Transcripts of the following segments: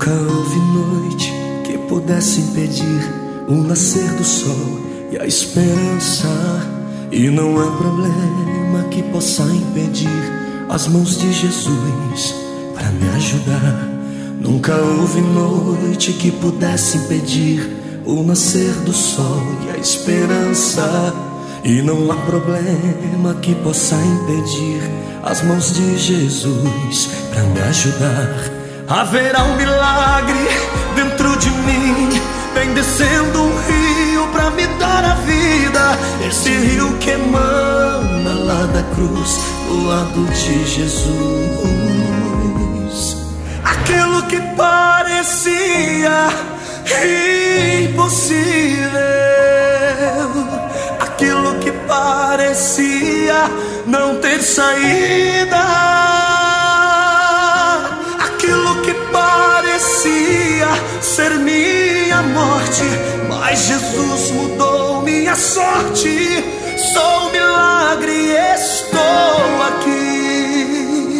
Nunca houve noite que pudesse impedir o nascer do sol e a esperança. E não há problema que possa impedir as mãos de Jesus para me ajudar. Nunca houve noite que pudesse impedir o nascer do sol e a esperança. E não há problema que possa impedir as mãos de Jesus para me ajudar. Haverá um milagre dentro de mim, vem descendo um rio pra me dar a vida. Esse rio que emana lá da cruz, do lado de Jesus. Aquilo que parecia impossível, aquilo que parecia não ter saída, aquilo que parecia ser minha morte, mas Jesus mudou minha sorte. Sou um milagre e estou aqui.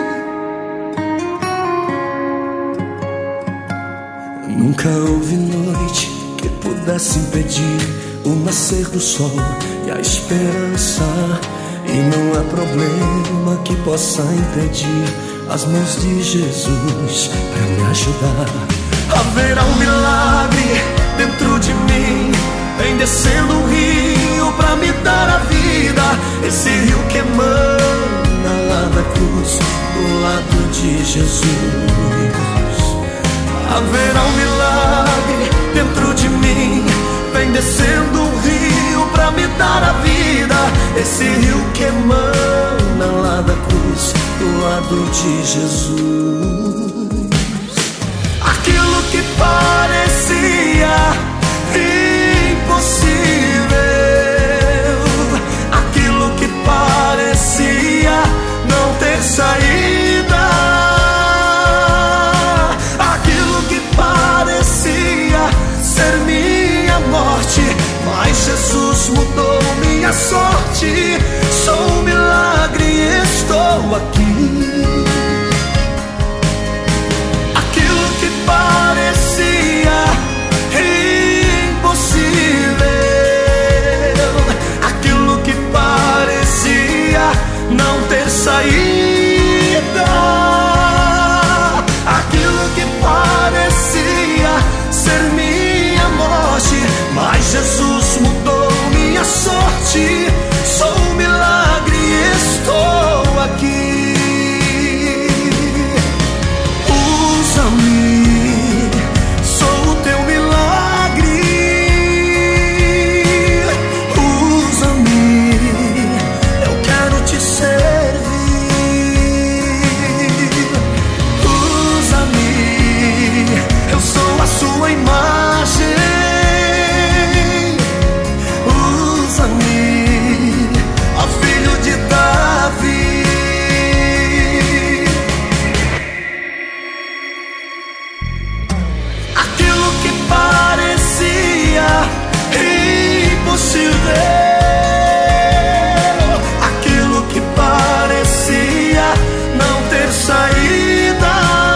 Nunca houve noite que pudesse impedir o nascer do sol e a esperança. E não há problema que possa impedir as mãos de Jesus para me ajudar. Haverá um milagre dentro de mim, vem descendo um rio pra me dar a vida. Esse rio que emana lá da cruz, do lado de Jesus. Haverá um milagre dentro de mim, vem descendo um rio pra me dar a vida. Esse rio que emana lá da cruz, do lado de Jesus. Aquilo que parecia impossível, aquilo que parecia não ter saída, aquilo que parecia ser minha morte, mas Jesus mudou minha sorte. Sou um milagre e estou aqui. Aquilo que parecia impossível, aquilo que parecia não ter saída, aquilo que parecia ser minha morte, mas Jesus mudou minha sorte. Sou um milagre e estou aqui. Usa-me, sou o teu milagre. Usa-me, eu quero te servir. Usa-me, eu sou a sua imagem. Aquilo que parecia não ter saída,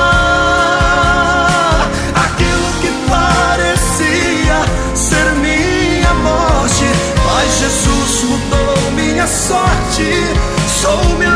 aquilo que parecia ser minha morte, mas Jesus mudou minha sorte. Sou um milagre.